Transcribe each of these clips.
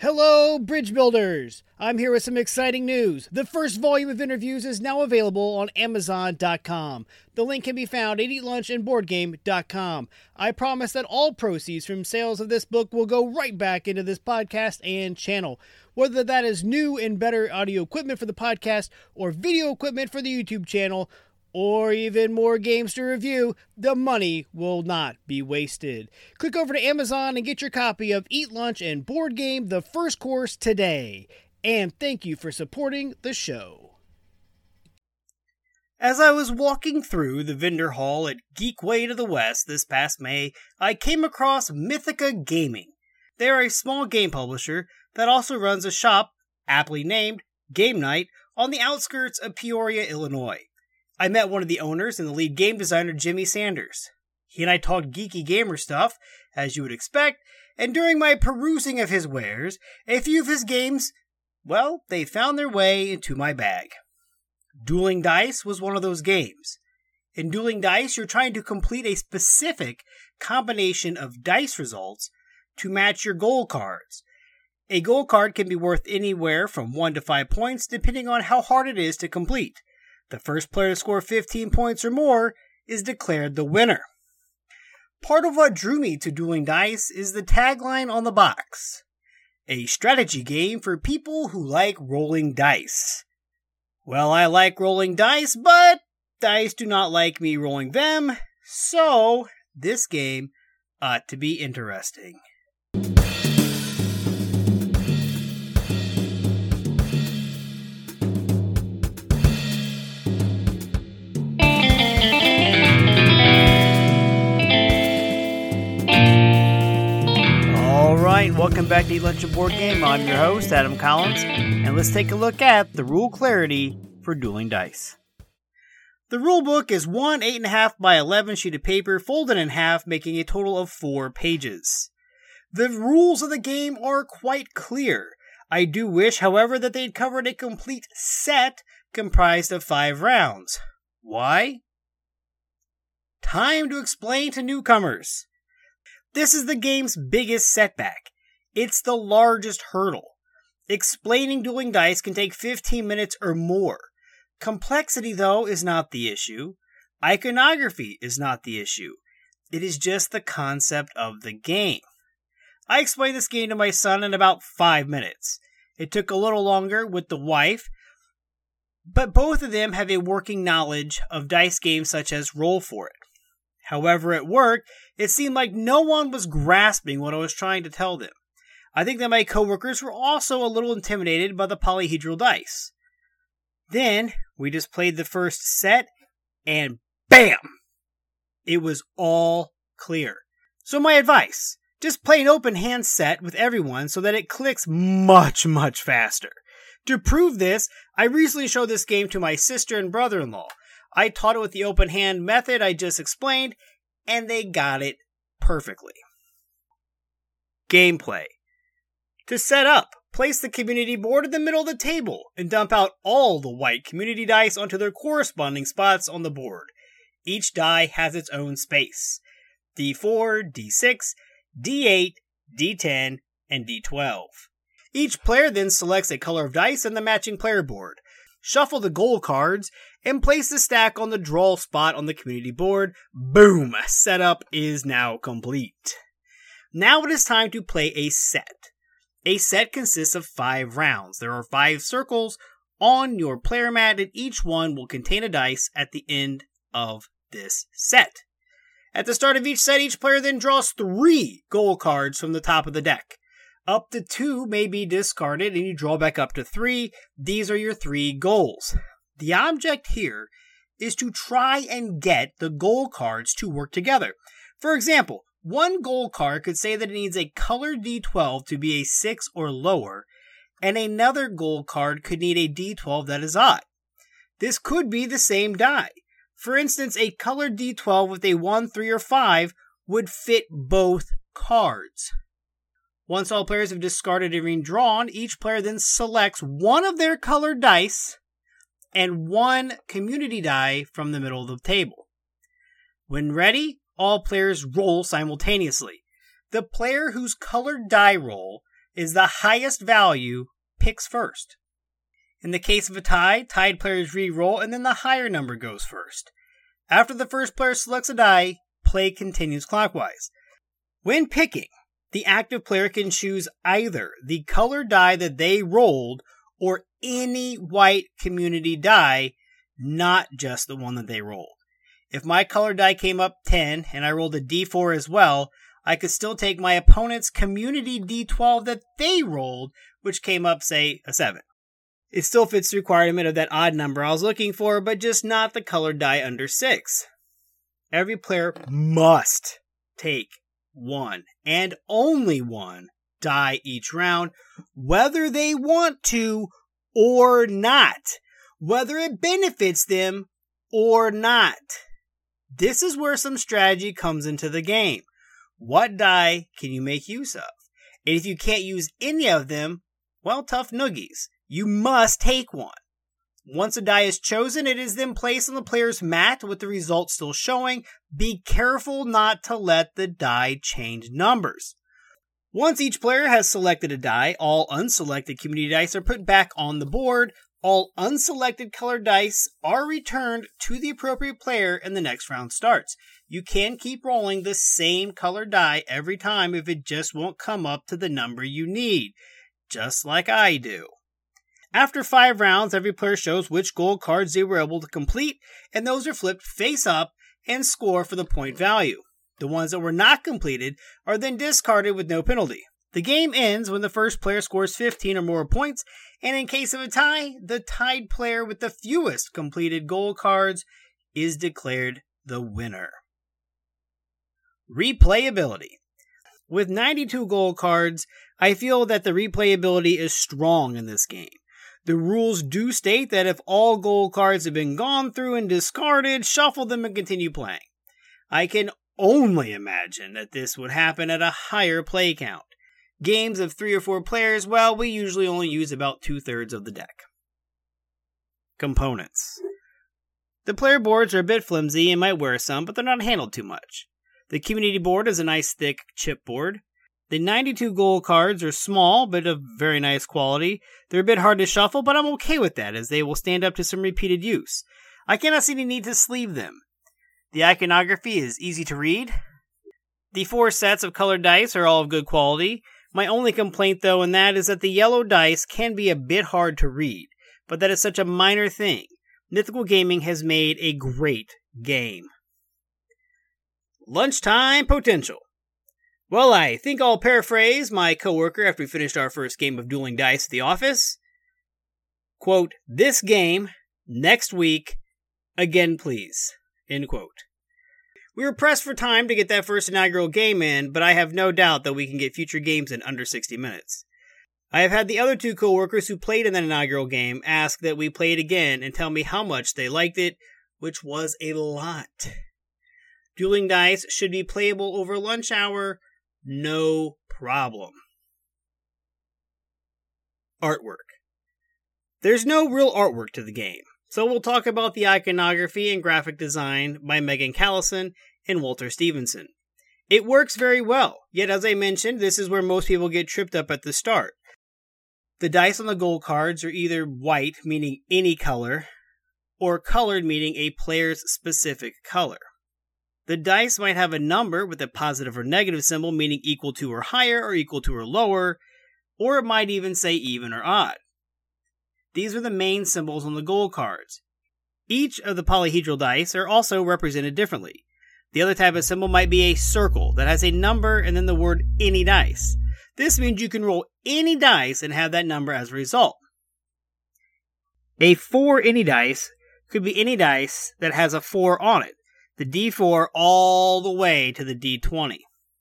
Hello, Bridge Builders! I'm here with some exciting news. The first volume of interviews is now available on Amazon.com. The link can be found at EatLunchAndBoardGame.com. I promise that all proceeds from sales of this book will go right back into this podcast and channel. Whether that is new and better audio equipment for the podcast, or video equipment for the YouTube channel, or even more games to review, the money will not be wasted. Click over to Amazon and get your copy of Eat Lunch and Board Game, the first course today. And thank you for supporting the show. As I was walking through the vendor hall at Geekway to the West this past May, I came across Mythica Gaming. They are a small game publisher that also runs a shop, aptly named Game Night, on the outskirts of Peoria, Illinois. I met one of the owners and the lead game designer, Jimmy Sanders. He and I talked geeky gamer stuff, as you would expect, and during my perusing of his wares, a few of his games, well, they found their way into my bag. Dueling Dice was one of those games. In Dueling Dice, you're trying to complete a specific combination of dice results to match your goal cards. A goal card can be worth anywhere from 1 to 5 points, depending on how hard it is to complete. The first player to score 15 points or more is declared the winner. Part of what drew me to Dueling Dice is the tagline on the box: a strategy game for people who like rolling dice. Well, I like rolling dice, but dice do not like me rolling them, so this game ought to be interesting. Welcome back to Eat Lunch and Board Game. I'm your host, Adam Collins, and let's take a look at the rule clarity for Dueling Dice. The rule book is one 8.5 by 11 sheet of paper folded in half, making a total of 4 pages. The rules of the game are quite clear. I do wish, however, that they'd covered a complete set comprised of 5 rounds. Why? Time to explain to newcomers. This is the game's biggest setback. It's the largest hurdle. Explaining Dueling Dice can take 15 minutes or more. Complexity, though, is not the issue. Iconography is not the issue. It is just the concept of the game. I explained this game to my son in about 5 minutes. It took a little longer with the wife, but both of them have a working knowledge of dice games such as Roll For It. However, at work, it seemed like no one was grasping what I was trying to tell them. I think that my coworkers were also a little intimidated by the polyhedral dice. Then, we just played the first set, and BAM! It was all clear. So my advice, just play an open hand set with everyone so that it clicks much, much faster. To prove this, I recently showed this game to my sister and brother-in-law. I taught it with the open hand method I just explained, and they got it perfectly. Gameplay. To set up, place the community board in the middle of the table and dump out all the white community dice onto their corresponding spots on the board. Each die has its own space: D4, D6, D8, D10, and D12. Each player then selects a color of dice in the matching player board. Shuffle the goal cards, and place the stack on the draw spot on the community board. Boom! Setup is now complete. Now it is time to play a set. A set consists of 5 rounds. There are 5 circles on your player mat, and each one will contain a dice at the end of this set. At the start of each set, each player then draws 3 goal cards from the top of the deck. Up to 2 may be discarded, and you draw back up to 3. These are your 3 goals. The object here is to try and get the goal cards to work together. For example, one goal card could say that it needs a colored D12 to be a 6 or lower, and another goal card could need a D12 that is odd. This could be the same die. For instance, a colored D12 with a 1, 3, or 5 would fit both cards. Once all players have discarded and redrawn, each player then selects one of their colored dice and one community die from the middle of the table. When ready, all players roll simultaneously. The player whose colored die roll is the highest value picks first. In the case of a tie, tied players re-roll and then the higher number goes first. After the first player selects a die, play continues clockwise. When picking, the active player can choose either the colored die that they rolled or any white community die, not just the one that they rolled. If my colored die came up 10 and I rolled a d4 as well, I could still take my opponent's community d12 that they rolled, which came up, say, a 7. It still fits the requirement of that odd number I was looking for, but just not the colored die under 6. Every player must take one, and only one, die each round, whether they want to or not, whether it benefits them or not. This is where some strategy comes into the game. What die can you make use of? And if you can't use any of them, well, tough noogies. You must take one. Once a die is chosen, it is then placed on the player's mat with the results still showing. Be careful not to let the die change numbers. Once each player has selected a die, all unselected community dice are put back on the board. All unselected colored dice are returned to the appropriate player and the next round starts. You can keep rolling the same colored die every time if it just won't come up to the number you need, just like I do. After 5 rounds, every player shows which gold cards they were able to complete, and those are flipped face up and score for the point value. The ones that were not completed are then discarded with no penalty. The game ends when the first player scores 15 or more points, and in case of a tie, the tied player with the fewest completed gold cards is declared the winner. Replayability. With 92 gold cards, I feel that the replayability is strong in this game. The rules do state that if all gold cards have been gone through and discarded, shuffle them and continue playing. I can only imagine that this would happen at a higher play count. Games of 3 or 4 players, well, we usually only use about 2/3 of the deck. Components. The player boards are a bit flimsy and might wear some, but they're not handled too much. The community board is a nice thick chipboard. The 92 gold cards are small, but of very nice quality. They're a bit hard to shuffle, but I'm okay with that, as they will stand up to some repeated use. I cannot see any need to sleeve them. The iconography is easy to read. The 4 sets of colored dice are all of good quality. My only complaint, though, in that is that the yellow dice can be a bit hard to read, but that is such a minor thing. Mythical Gaming has made a great game. Lunchtime potential. Well, I think I'll paraphrase my coworker after we finished our first game of dueling dice at the office. Quote, "This game, next week, again please." End quote. We were pressed for time to get that first inaugural game in, but I have no doubt that we can get future games in under 60 minutes. I have had the other 2 coworkers who played in that inaugural game ask that we play it again and tell me how much they liked it, which was a lot. Dueling dice should be playable over lunch hour, no problem. Artwork. There's no real artwork to the game, so we'll talk about the iconography and graphic design by Megan Callison and Walter Stevenson. It works very well, yet as I mentioned, this is where most people get tripped up at the start. The dice on the gold cards are either white, meaning any color, or colored, meaning a player's specific color. The dice might have a number with a positive or negative symbol, meaning equal to or higher, or equal to or lower, or it might even say even or odd. These are the main symbols on the gold cards. Each of the polyhedral dice are also represented differently. The other type of symbol might be a circle that has a number and then the word any dice. This means you can roll any dice and have that number as a result. A 4 any dice could be any dice that has a 4 on it. The D4 all the way to the D20.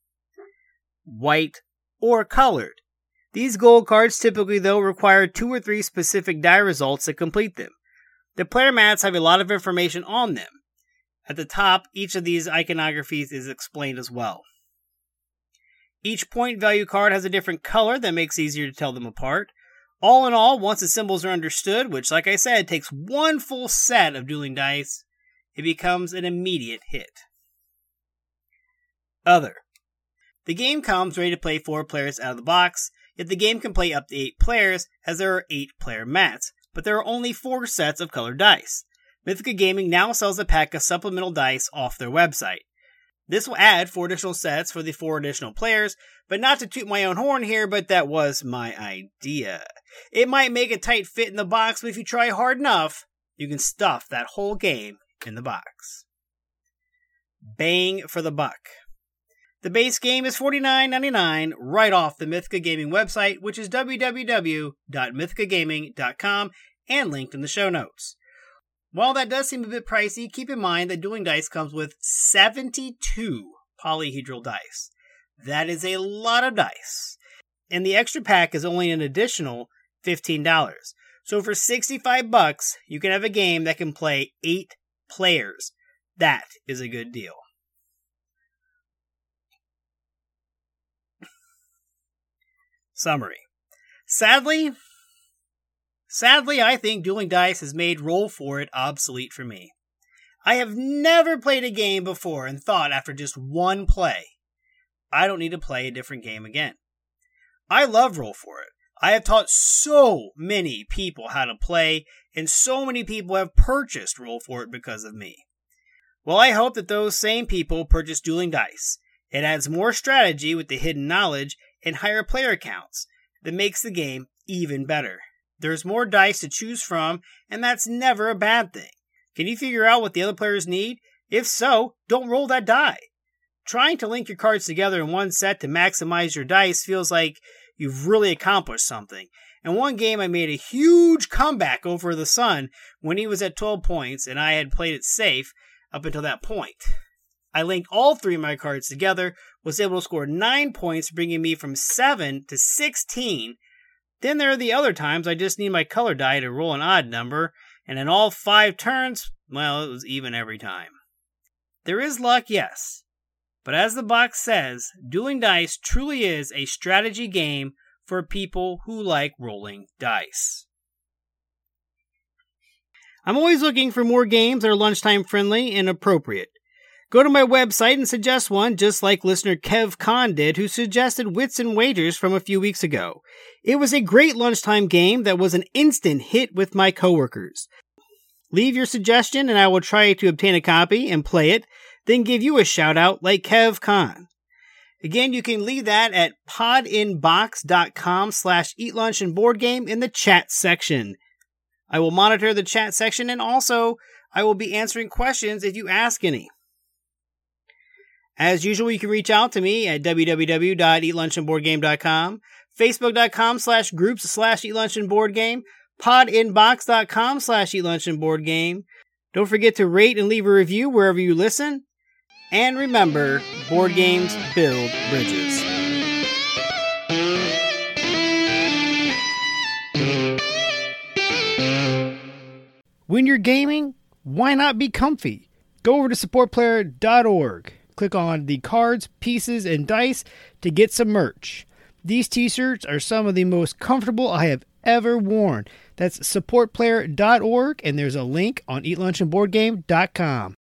White or colored. These gold cards typically, though, require 2 or 3 specific die results to complete them. The player mats have a lot of information on them. At the top, each of these iconographies is explained as well. Each point value card has a different color that makes it easier to tell them apart. All in all, once the symbols are understood, which, like I said, takes 1 full set of dueling dice, it becomes an immediate hit. Other. The game comes ready to play 4 players out of the box. Yet the game can play up to 8 players, as there are 8-player mats, but there are only 4 sets of colored dice. Mythica Gaming now sells a pack of supplemental dice off their website. This will add 4 additional sets for the 4 additional players, but not to toot my own horn here, but that was my idea. It might make a tight fit in the box, but if you try hard enough, you can stuff that whole game in the box. Bang for the buck. The base game is $49.99 right off the Mythica Gaming website, which is www.mythicagaming.com and linked in the show notes. While that does seem a bit pricey, keep in mind that Dueling Dice comes with 72 polyhedral dice. That is a lot of dice. And the extra pack is only an additional $15. So for $65, you can have a game that can play 8 players. That is a good deal. Summary. Sadly, I think Dueling Dice has made Roll For It obsolete for me. I have never played a game before and thought after just one play, I don't need to play a different game again. I love Roll For It. I have taught so many people how to play, and so many people have purchased Roll For It because of me. Well, I hope that those same people purchase Dueling Dice. It adds more strategy with the hidden knowledge and higher player counts that makes the game even better. There's more dice to choose from, and that's never a bad thing. Can you figure out what the other players need? If so, don't roll that die. Trying to link your cards together in one set to maximize your dice feels like you've really accomplished something. In one game, I made a huge comeback over the Sun when he was at 12 points, and I had played it safe up until that point. I linked all 3 of my cards together, was able to score 9 points, bringing me from 7 to 16. Then there are the other times I just need my color die to roll an odd number, and in all 5 turns, well, it was even every time. There is luck, yes. But as the box says, Dueling Dice truly is a strategy game for people who like rolling dice. I'm always looking for more games that are lunchtime friendly and appropriate. Go to my website and suggest one, just like listener Kev Khan did, who suggested Wits and Wagers from a few weeks ago. It was a great lunchtime game that was an instant hit with my coworkers. Leave your suggestion and I will try to obtain a copy and play it, then give you a shout out like Kev Khan. Again, you can leave that at podinbox.com/eatlunchandboardgame in the chat section. I will monitor the chat section, and also I will be answering questions if you ask any. As usual, you can reach out to me at www.eatlunchandboardgame.com, facebook.com/groups/eatlunchandboardgame, podinbox.com/eatlunchandboardgame. Don't forget to rate and leave a review wherever you listen. And remember, board games build bridges. When you're gaming, why not be comfy? Go over to supportplayer.org. Click on the cards, pieces, and dice to get some merch. These t-shirts are some of the most comfortable I have ever worn. That's supportplayer.org, and there's a link on eatlunchandboardgame.com.